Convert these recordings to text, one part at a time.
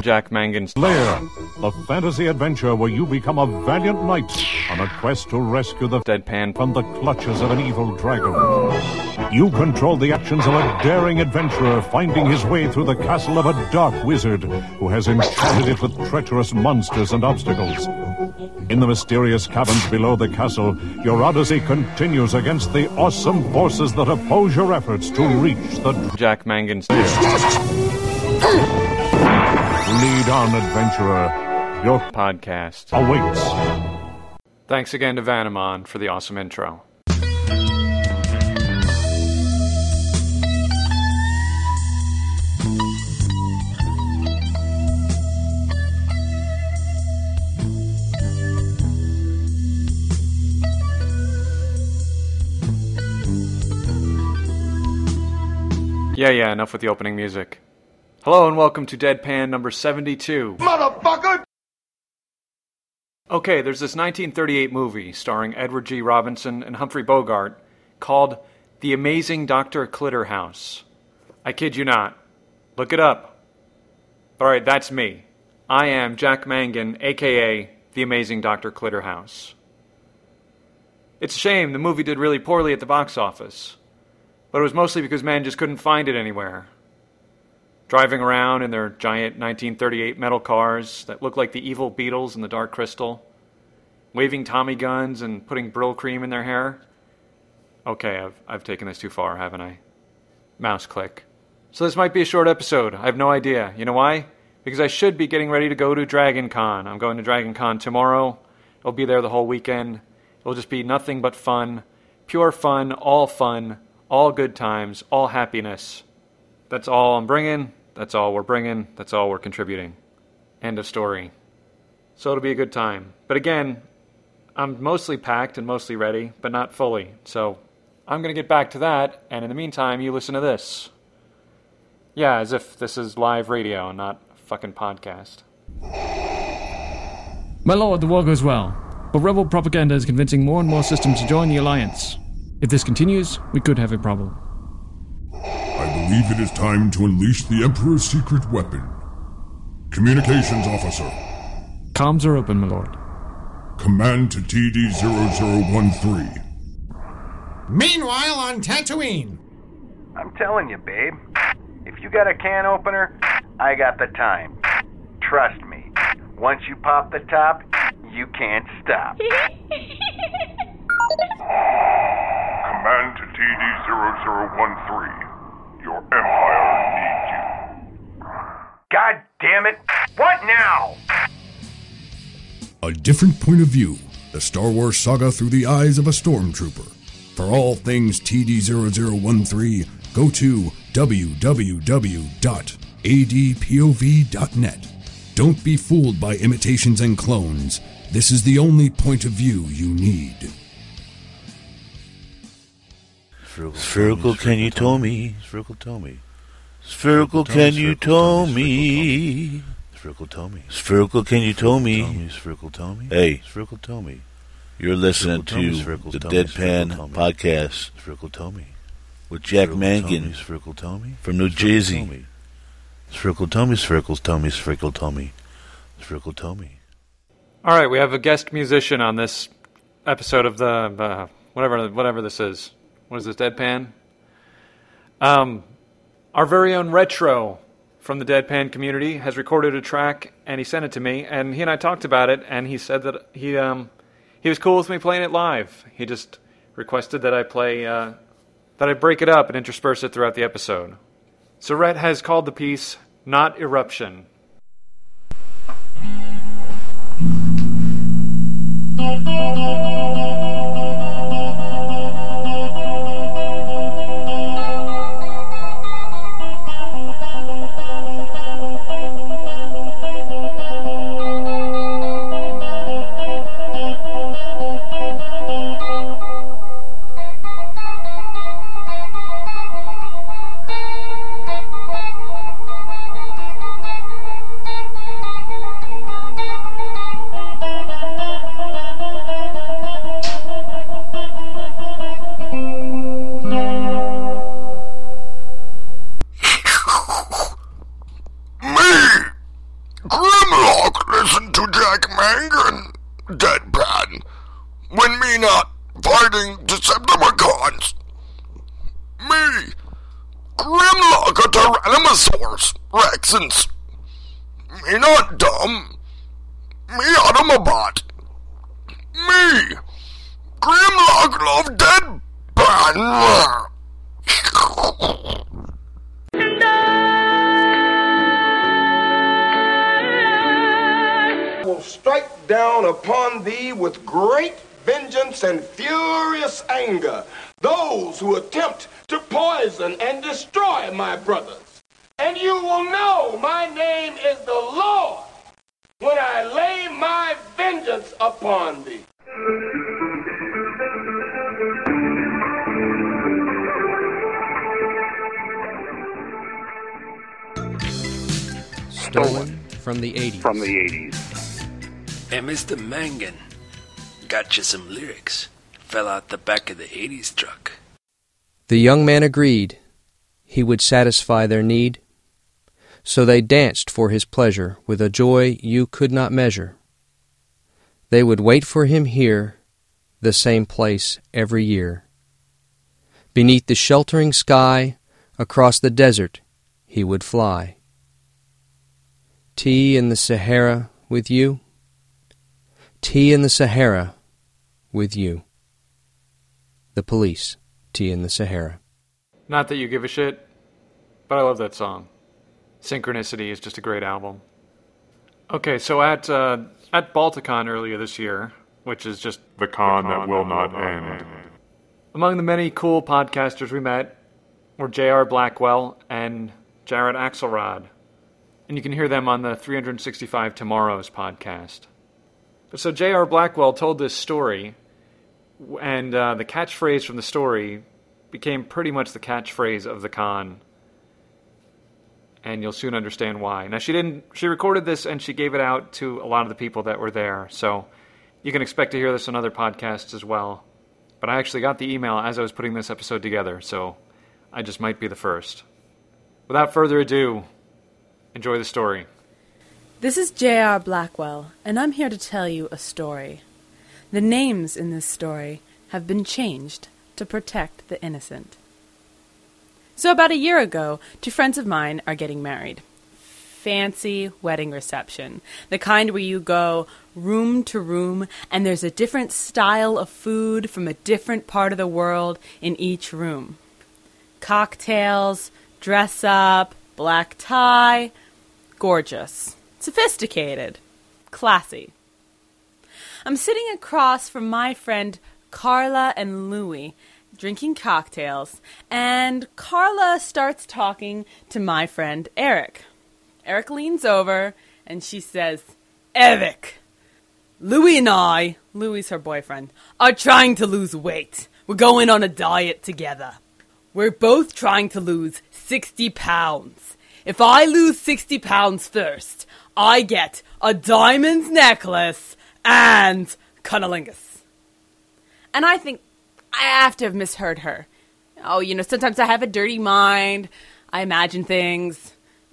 Jack Mangan's Lair, a fantasy adventure where you become a valiant knight on a quest to rescue the Deadpan from the clutches of an evil dragon. You control the actions of a daring adventurer finding his way through the castle of a dark wizard who has enchanted it with treacherous monsters and obstacles. In the mysterious caverns below the castle, your odyssey continues against the awesome forces that oppose your efforts to reach the Jack Mangan's Lead on, adventurer. Your podcast awaits. Thanks again to Vanamon for the awesome intro. Yeah, enough with the opening music. Hello and welcome to Deadpan number 72. Motherfucker! Okay, there's this 1938 movie starring Edward G. Robinson and Humphrey Bogart called The Amazing Dr. Clitterhouse. I kid you not. Look it up. Alright, that's me. I am Jack Mangan, aka The Amazing Dr. Clitterhouse. It's a shame the movie did really poorly at the box office. But it was mostly because men just couldn't find it anywhere. Driving around in their giant 1938 metal cars that looked like the evil Beatles in the Dark Crystal, waving Tommy guns and putting Brill cream in their hair. Okay, I've taken this too far, haven't I? Mouse click. So this might be a short episode. I have no idea. You know why? Because I should be getting ready to go to Dragon Con. I'm going to Dragon Con tomorrow. I'll be there the whole weekend. It'll just be nothing but fun. Pure fun, all good times, all happiness. That's all I'm bringing, that's all we're bringing, that's all we're contributing. End of story. So it'll be a good time. But again, I'm mostly packed and mostly ready, but not fully. So I'm going to get back to that, and in the meantime, you listen to this. Yeah, as if this is live radio and not a fucking podcast. My lord, the war goes well, but rebel propaganda is convincing more and more systems to join the Alliance. If this continues, we could have a problem. I believe it is time to unleash the Emperor's secret weapon. Communications officer. Comms are open, my lord. Command to TD-0013. Meanwhile on Tatooine. I'm telling you, babe. If you got a can opener, I got the time. Trust me. Once you pop the top, you can't stop. Command to TD-0013. Your Empire needs you. God damn it! What now? A different point of view. The Star Wars saga through the eyes of a stormtrooper. For all things TD-0013, go to www.adpov.net. Don't be fooled by imitations and clones. This is the only point of view you need. Spherical, can you tow me? Spherical, tow me. Spherical, can you tow me? Spherical, tow me. Spherical, can you tow me? Spherical, tow me. Hey, Spherical, tow me. You're listening to the Deadpan Podcast. Spherical, tow me. With Jack Mangan from New Jersey. Spherical, tow me. Spherical, tow me. Spherical, tow me. Spherical, tow me. All right, we have a guest musician on this episode of the whatever this is. What is this, Deadpan? Our very own Retro from the Deadpan community has recorded a track, and he sent it to me, and he and I talked about it, and he said that he was cool with me playing it live. He just requested that I break it up and intersperse it throughout the episode. So Rhett has called the piece Not Eruption. Mangan, deadpan, when me not fighting Decepticons. Me, Grimlock a Tyrannosaurus Rexens. Me not dumb. Me Automobot. Me, Grimlock love deadpan. Will strike down upon thee with great vengeance and furious anger those who attempt to poison and destroy my brothers. And you will know my name is the Lord when I lay my vengeance upon thee. Stolen from the 80s. Hey, Mr. Mangan, got you some lyrics. Fell out the back of the 80s truck. The young man agreed he would satisfy their need. So they danced for his pleasure with a joy you could not measure. They would wait for him here, the same place every year. Beneath the sheltering sky, across the desert, he would fly. Tea in the Sahara with you? Tea in the Sahara with you. The Police, Tea in the Sahara. Not that you give a shit, but I love that song. Synchronicity is just a great album. Okay, so at Balticon earlier this year, which is just The con that will not end. among the many cool podcasters we met were J.R. Blackwell and Jared Axelrod. And you can hear them on the 365 Tomorrows podcast. But so J.R. Blackwell told this story, and the catchphrase from the story became pretty much the catchphrase of the con. And you'll soon understand why. Now, she recorded this and she gave it out to a lot of the people that were there. So you can expect to hear this on other podcasts as well. But I actually got the email as I was putting this episode together, so I just might be the first. Without further ado, enjoy the story. This is J.R. Blackwell, and I'm here to tell you a story. The names in this story have been changed to protect the innocent. So about a year ago, two friends of mine are getting married. Fancy wedding reception. The kind where you go room to room and there's a different style of food from a different part of the world in each room. Cocktails, dress up, black tie, gorgeous, sophisticated, classy. I'm sitting across from my friend Carla and Louie, drinking cocktails, and Carla starts talking to my friend Eric. Eric leans over, and she says, Eric, Louie and I, Louie's her boyfriend, are trying to lose weight. We're going on a diet together. We're both trying to lose 60 pounds. If I lose 60 pounds first, I get a diamond necklace and cunnilingus. And I think I have to have misheard her. Oh, sometimes I have a dirty mind. I imagine things.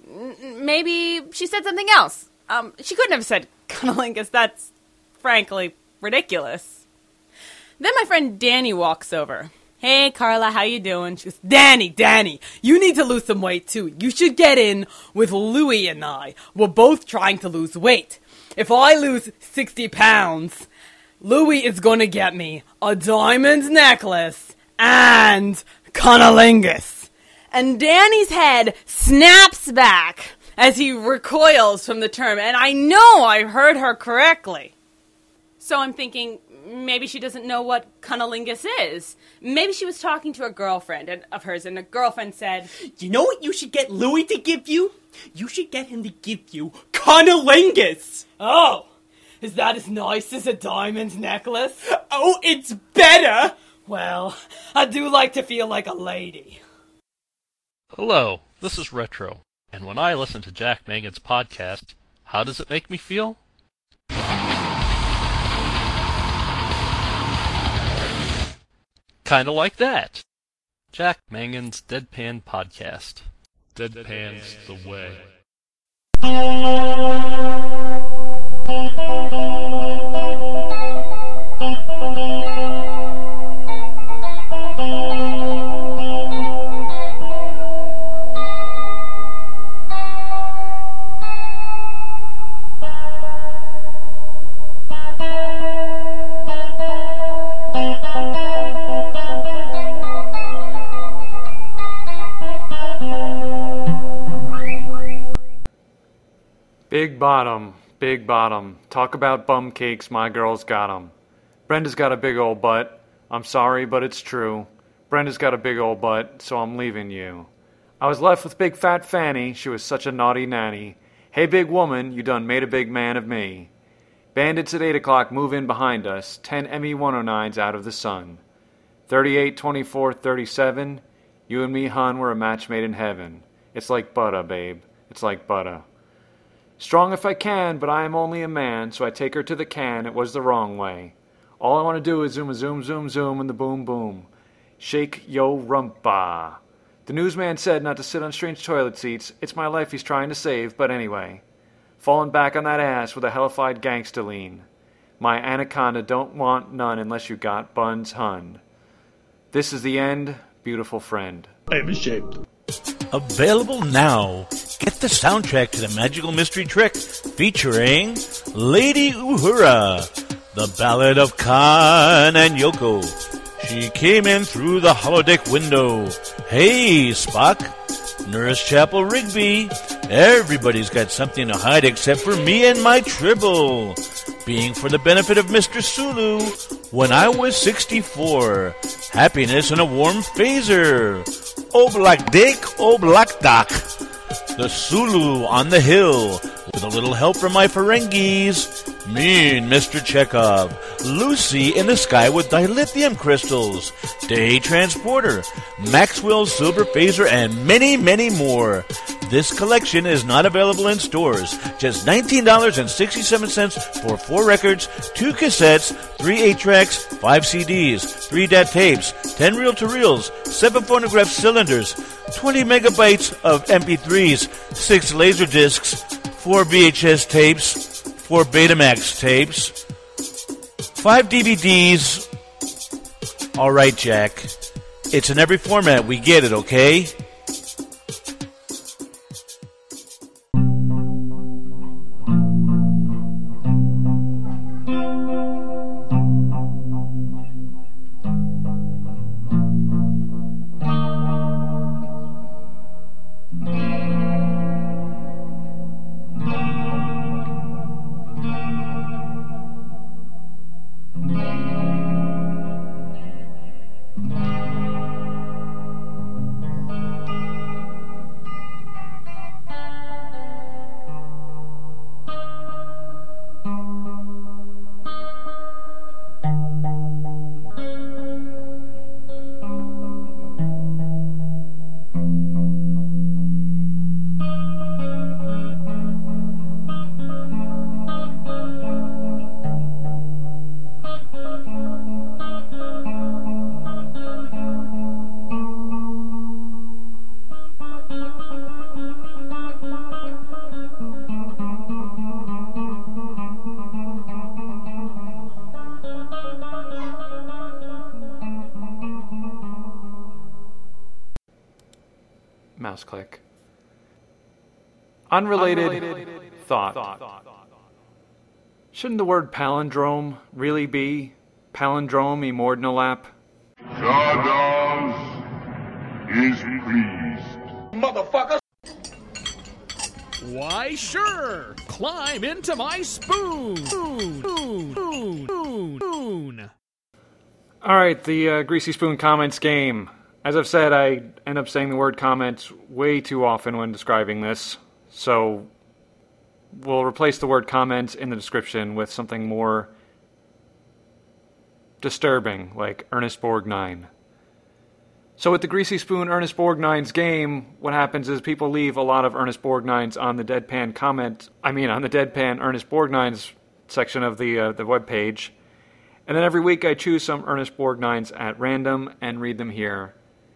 Maybe she said something else. She couldn't have said cunnilingus. That's, frankly, ridiculous. Then my friend Danny walks over. Hey, Carla, how you doing? She goes, Danny, you need to lose some weight, too. You should get in with Louie and I. We're both trying to lose weight. If I lose 60 pounds... Louie is going to get me a diamond necklace and cunnilingus. And Danny's head snaps back as he recoils from the term, and I know I heard her correctly. So I'm thinking, maybe she doesn't know what cunnilingus is. Maybe she was talking to a girlfriend of hers, and the girlfriend said, You know what you should get Louie to give you? You should get him to give you cunnilingus. Oh! Is that as nice as a diamond necklace? Oh, it's better! Well, I do like to feel like a lady. Hello, this is Retro, and when I listen to Jack Mangan's podcast, how does it make me feel? Kinda like that. Jack Mangan's Deadpan Podcast. Deadpan's the way. Big bottom, big bottom. Talk about bum cakes, my girl's got 'em. Brenda's got a big old butt. I'm sorry, but it's true. Brenda's got a big old butt, so I'm leaving you. I was left with big fat Fanny, she was such a naughty nanny. Hey big woman, you done made a big man of me. Bandits at 8 o'clock move in behind us, 10 ME-109s out of the sun. 38, 24, 37, you and me, hon, were a match made in heaven. It's like butter, babe, it's like butter. Strong if I can, but I am only a man, so I take her to the can, it was the wrong way. All I want to do is zoom, zoom, zoom, and the boom, boom. Shake yo rumpa. The newsman said not to sit on strange toilet seats. It's my life he's trying to save, but anyway. Falling back on that ass with a hellified gangster lean. My anaconda don't want none unless you got buns, hun. This is the end, beautiful friend. I'm ashamed. Available now. Get the soundtrack to the Magical Mystery Trick featuring Lady Uhura, the Ballad of Khan and Yoko. She came in through the holodeck window. Hey, Spock. Nurse Chapel Rigby. Everybody's got something to hide except for me and my Tribble. Being for the benefit of Mr. Sulu. When I was 64. Happiness in a warm phaser. Oblak Dick, Oblak Doc. The Sulu on the hill. With a little help from my Ferengis. Me and Mr. Chekhov. Lucy in the sky with dilithium crystals. Day Transporter. Maxwell's Silver Phaser and many, many more. This collection is not available in stores. Just $19.67 for 4 records, 2 cassettes, 3 8-tracks, 5 CDs, 3 DAT tapes, 10 reel-to-reels, 7 phonograph cylinders, 20 megabytes of MP3s, 6 laser discs, 4 VHS tapes, 4 Betamax tapes, 5 DVDs. All right, Jack. It's in every format. We get it, okay? Mouse click. Unrelated thought. Shouldn't the word palindrome really be palindrome immordnolap? Zardoz is pleased. Motherfucker! Why, sure! Climb into my spoon! Spoon! Alright, the Greasy Spoon comments game. As I've said, I end up saying the word comments way too often when describing this, so we'll replace the word comments in the description with something more disturbing, like Ernest Borgnine. So with the Greasy Spoon Ernest Borgnine's game, what happens is people leave a lot of Ernest Borgnines on the Deadpan Ernest Borgnine's section of the webpage, and then every week I choose some Ernest Borgnines at random and read them here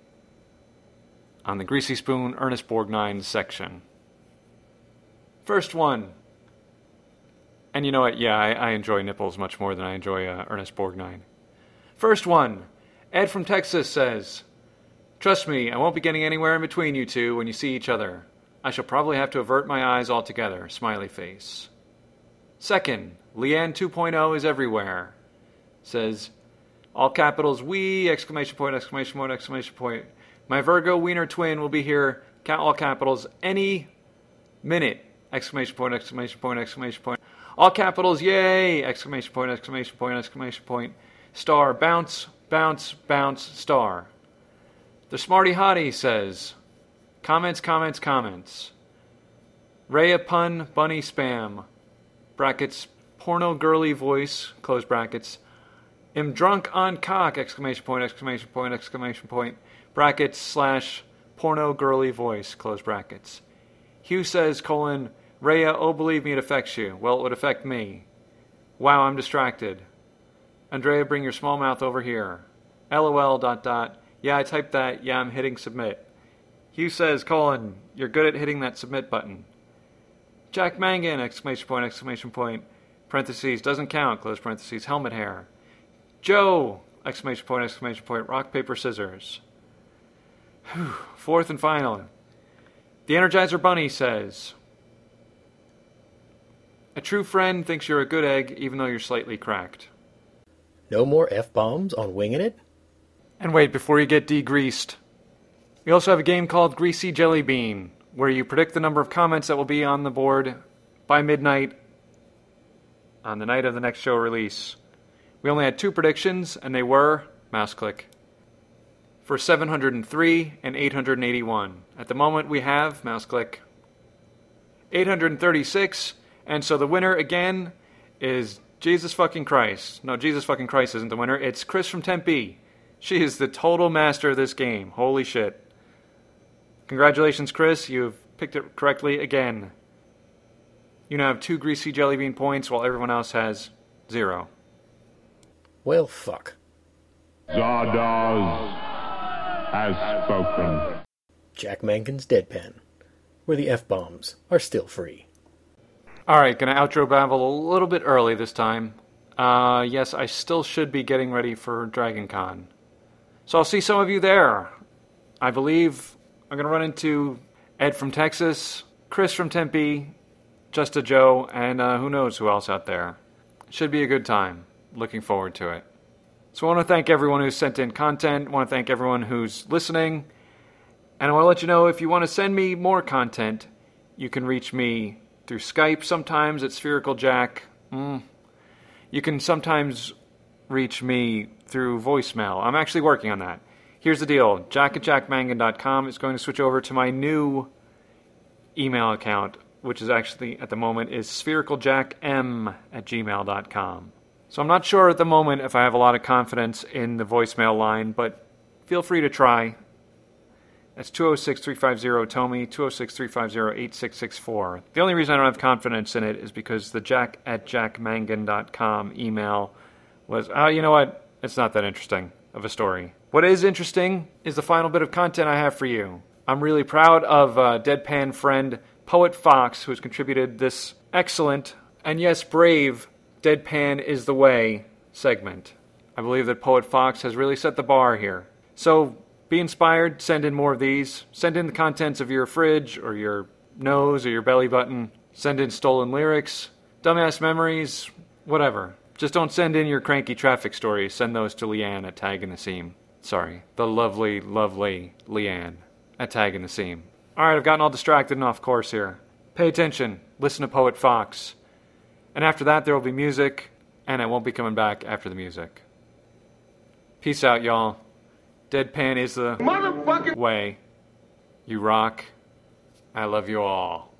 on the Greasy Spoon Ernest Borgnine section. First one. And you know what? Yeah, I enjoy nipples much more than I enjoy Ernest Borgnine. First one. Ed from Texas says, "Trust me, I won't be getting anywhere in between you two when you see each other. I shall probably have to avert my eyes altogether. Smiley face." Second. Leanne 2.0 is everywhere. Says, all capitals, we, exclamation point, exclamation point, exclamation point. My Virgo wiener twin will be here, all capitals, any minute. Exclamation point, exclamation point, exclamation point. All capitals, yay! Exclamation point, exclamation point, exclamation point. Star, bounce, bounce, bounce, star. The Smarty Hottie says, comments, comments, comments. Raya pun, bunny spam. Brackets, porno girly voice, close brackets. Am drunk on cock, exclamation point, exclamation point, exclamation point. Brackets / porno girly voice, close brackets. Hugh says, colon, Raya, oh believe me it affects you. Well, it would affect me. Wow, I'm distracted. Andrea, bring your small mouth over here. LOL, ... Yeah, I typed that. Yeah, I'm hitting submit. Hugh says, colon, you're good at hitting that submit button. Jack Mangan, exclamation point, parentheses, doesn't count, close parentheses, helmet hair. Joe, exclamation point, rock, paper, scissors. Whew. Fourth and final. The Energizer Bunny says, a true friend thinks you're a good egg even though you're slightly cracked. No more F-bombs on Winging It? And wait, before you get degreased, we also have a game called Greasy Jelly Bean, where you predict the number of comments that will be on the board by midnight on the night of the next show release. We only had 2 predictions, and they were, mouse click, for 703 and 881. At the moment we have, mouse click, 836, and so the winner again is Jesus fucking Christ. No, Jesus fucking Christ isn't the winner. It's Chris from Tempe. She is the total master of this game. Holy shit. Congratulations, Chris. You've picked it correctly again. You now have 2 Greasy Jelly Bean points while everyone else has 0. Well, fuck. Zardoz has spoken. Jack Mangan's Deadpan, where the F-bombs are still free. Alright, gonna outro babble a little bit early this time. Yes, I still should be getting ready for Dragon Con. So I'll see some of you there. I believe I'm gonna run into Ed from Texas, Chris from Tempe, Just a Joe, and who knows who else out there. Should be a good time. Looking forward to it. So I want to thank everyone who's sent in content. I want to thank everyone who's listening. And I want to let you know, if you want to send me more content, you can reach me through Skype sometimes at Spherical Jack. You can sometimes reach me through voicemail. I'm actually working on that. Here's the deal. jack@jackmangan.com is going to switch over to my new email account, which is actually, at the moment, is sphericaljackm@gmail.com. So I'm not sure at the moment if I have a lot of confidence in the voicemail line, but feel free to try. That's 206-350-TOMY, 206-350-8664. The only reason I don't have confidence in it is because the jack@jackmangan.com email was, you know what? It's not that interesting of a story. What is interesting is the final bit of content I have for you. I'm really proud of Deadpan friend Poet Fox, who has contributed this excellent, and yes, brave, Deadpan is the Way segment. I believe that Poet Fox has really set the bar here. So, be inspired, send in more of these. Send in the contents of your fridge, or your nose, or your belly button. Send in stolen lyrics, dumbass memories, whatever. Just don't send in your cranky traffic stories. Send those to Leanne at Tag in the Seam. Sorry, the lovely, lovely Leanne at Tag in the Seam. Alright, I've gotten all distracted and off course here. Pay attention. Listen to Poet Fox. And after that, there will be music, and I won't be coming back after the music. Peace out, y'all. Deadpan is the motherfucking way. You rock. I love you all.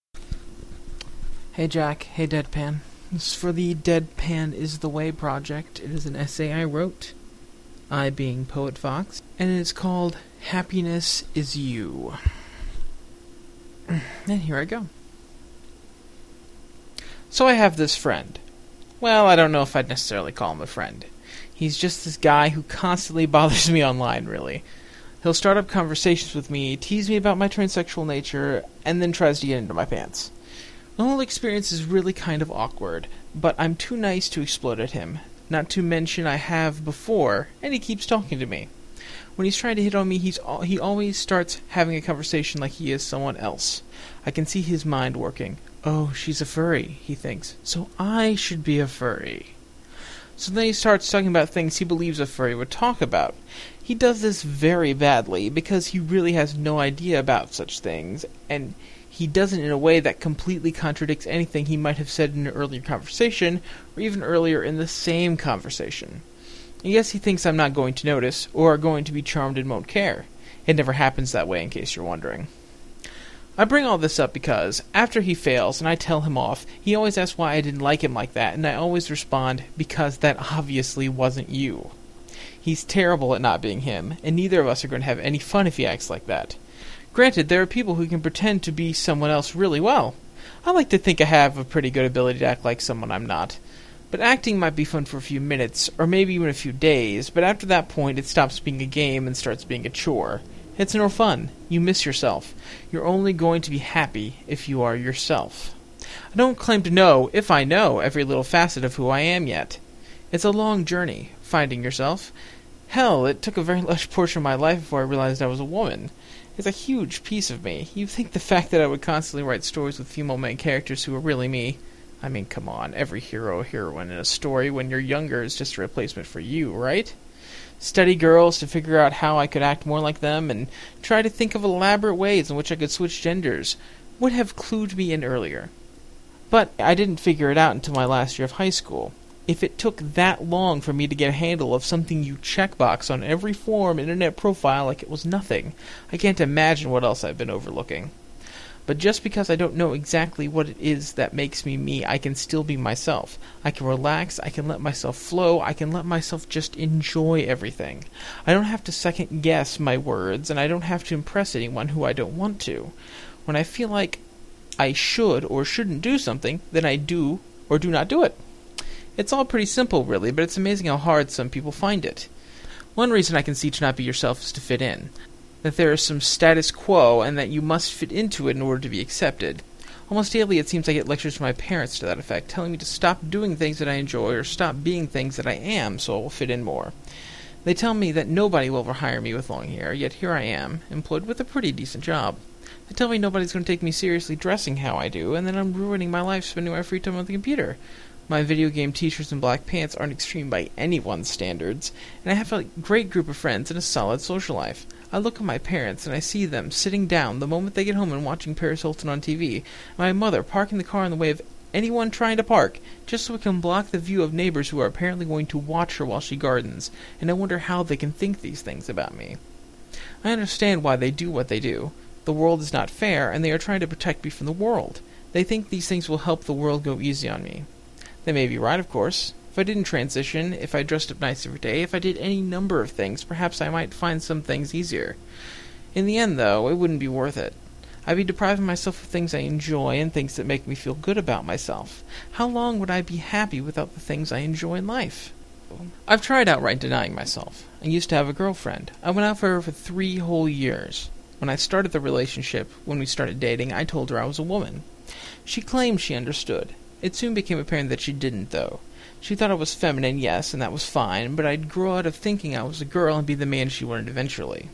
Hey Jack, hey Deadpan. This is for the Deadpan is the Way project. It is an essay I wrote, I being Poet Fox, and it's called Happiness is You. And here I go. So I have this friend. Well, I don't know if I'd necessarily call him a friend. He's just this guy who constantly bothers me online, really. He'll start up conversations with me, tease me about my transsexual nature, and then tries to get into my pants. The whole experience is really kind of awkward, but I'm too nice to explode at him. Not to mention I have before, and he keeps talking to me. When he's trying to hit on me, he always starts having a conversation like he is someone else. I can see his mind working. Oh, she's a furry, he thinks, so I should be a furry. So then he starts talking about things he believes a furry would talk about. He does this very badly because he really has no idea about such things, and he does it in a way that completely contradicts anything he might have said in an earlier conversation, or even earlier in the same conversation. I guess he thinks I'm not going to notice, or are going to be charmed and won't care. It never happens that way, in case you're wondering. I bring all this up because, after he fails and I tell him off, he always asks why I didn't like him like that, and I always respond, because that obviously wasn't you. He's terrible at not being him, and neither of us are going to have any fun if he acts like that. Granted, there are people who can pretend to be someone else really well. I like to think I have a pretty good ability to act like someone I'm not. But acting might be fun for a few minutes, or maybe even a few days, but after that point it stops being a game and starts being a chore. It's no fun. You miss yourself. You're only going to be happy if you are yourself. I don't claim to know, if I know, every little facet of who I am yet. It's a long journey, finding yourself. Hell, it took a very large portion of my life before I realized I was a woman. It's a huge piece of me. You'd think the fact that I would constantly write stories with female main characters who are really me. I mean, come on, every hero or heroine in a story when you're younger is just a replacement for you, right? Study girls to figure out how I could act more like them, and try to think of elaborate ways in which I could switch genders, would have clued me in earlier. But I didn't figure it out until my last year of high school. If it took that long for me to get a handle of something you checkbox on every forum internet profile like it was nothing, I can't imagine what else I've been overlooking. But just because I don't know exactly what it is that makes me me, I can still be myself. I can relax, I can let myself flow, I can let myself just enjoy everything. I don't have to second guess my words, and I don't have to impress anyone who I don't want to. When I feel like I should or shouldn't do something, then I do or do not do it. It's all pretty simple, really, but it's amazing how hard some people find it. One reason I can see to not be yourself is to fit in. That there is some status quo, and that you must fit into it in order to be accepted. Almost daily it seems I get lectures from my parents to that effect, telling me to stop doing things that I enjoy, or stop being things that I am, so I will fit in more. They tell me that nobody will ever hire me with long hair, yet here I am, employed with a pretty decent job. They tell me nobody's going to take me seriously dressing how I do, and that I'm ruining my life spending my free time on the computer. My video game t-shirts and black pants aren't extreme by anyone's standards, and I have a great group of friends and a solid social life. I look at my parents, and I see them sitting down the moment they get home and watching Paris Hilton on TV, and my mother parking the car in the way of anyone trying to park, just so it can block the view of neighbors who are apparently going to watch her while she gardens, and I wonder how they can think these things about me. I understand why they do what they do. The world is not fair, and they are trying to protect me from the world. They think these things will help the world go easy on me. They may be right, of course. If I didn't transition, if I dressed up nice every day, if I did any number of things, perhaps I might find some things easier. In the end, though, it wouldn't be worth it. I'd be depriving myself of things I enjoy and things that make me feel good about myself. How long would I be happy without the things I enjoy in life? I've tried outright denying myself. I used to have a girlfriend. I went out for her for 3 whole years. When I started the relationship, when we started dating, I told her I was a woman. She claimed she understood. It soon became apparent that she didn't, though. She thought I was feminine, yes, and that was fine, but I'd grow out of thinking I was a girl and be the man she wanted eventually.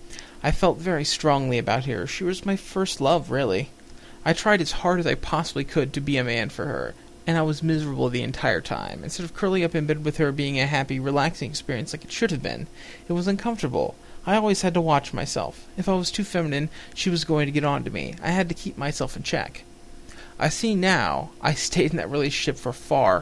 I felt very strongly about her. She was my first love, really. I tried as hard as I possibly could to be a man for her, and I was miserable the entire time. Instead of curling up in bed with her being a happy, relaxing experience like it should have been, it was uncomfortable. I always had to watch myself. If I was too feminine, she was going to get on to me. I had to keep myself in check. I see now I stayed in that relationship for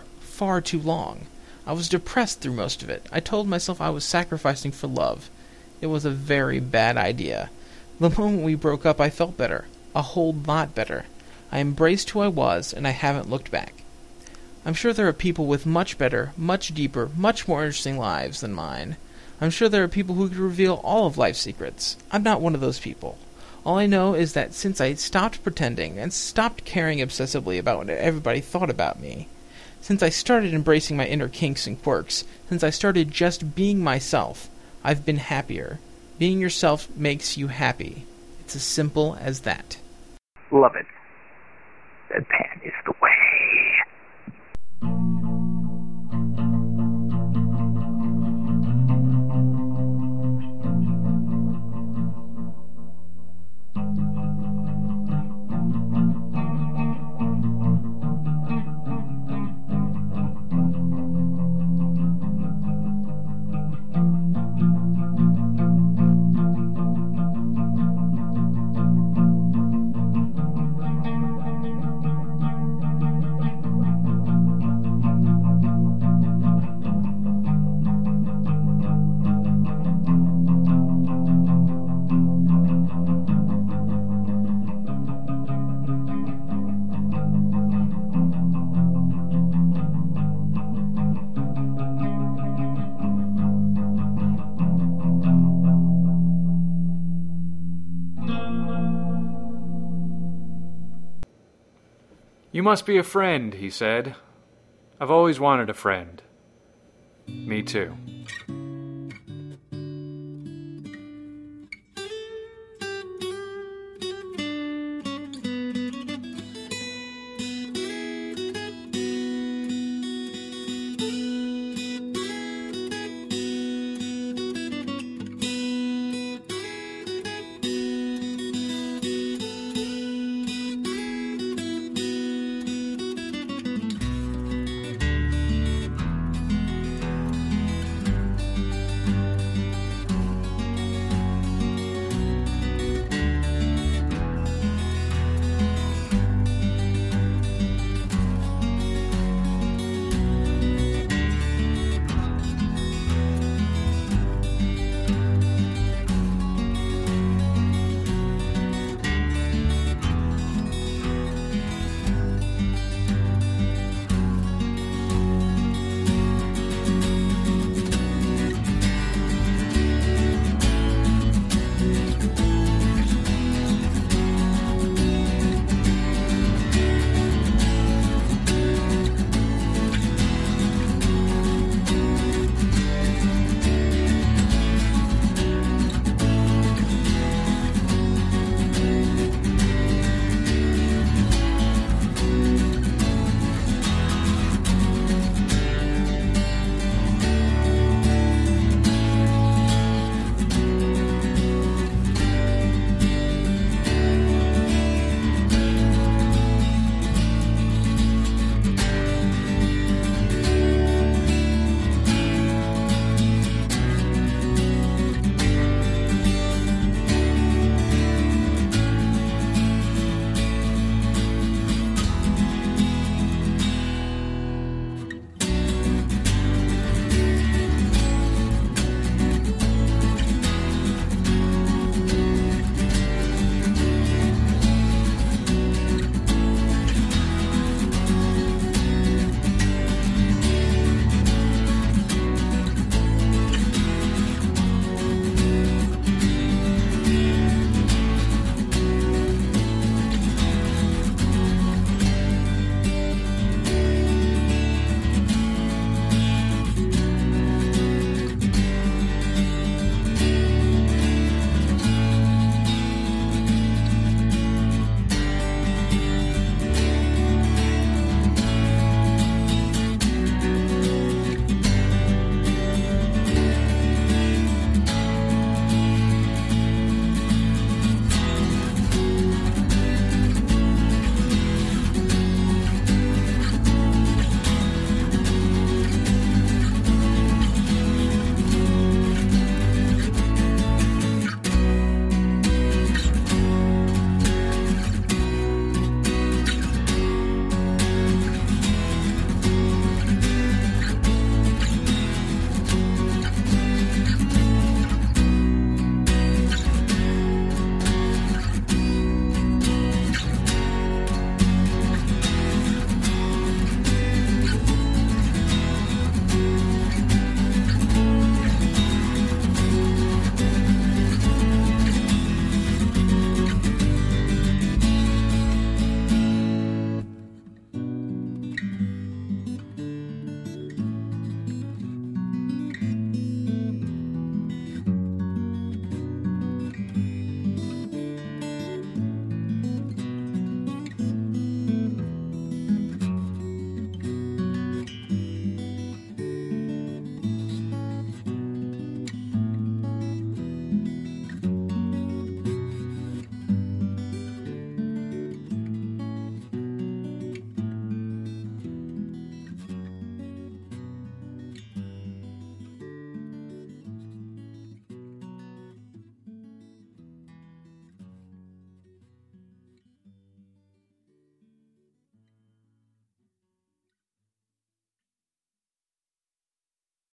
far too long. I was depressed through most of it. I told myself I was sacrificing for love. It was a very bad idea. The moment we broke up, I felt better. A whole lot better. I embraced who I was, and I haven't looked back. I'm sure there are people with much better, much deeper, much more interesting lives than mine. I'm sure there are people who could reveal all of life's secrets. I'm not one of those people. All I know is that since I stopped pretending and stopped caring obsessively about what everybody thought about me, since I started embracing my inner kinks and quirks, since I started just being myself, I've been happier. Being yourself makes you happy. It's as simple as that. Love it. Deadpan is the way. You must be a friend, he said. I've always wanted a friend. Me too.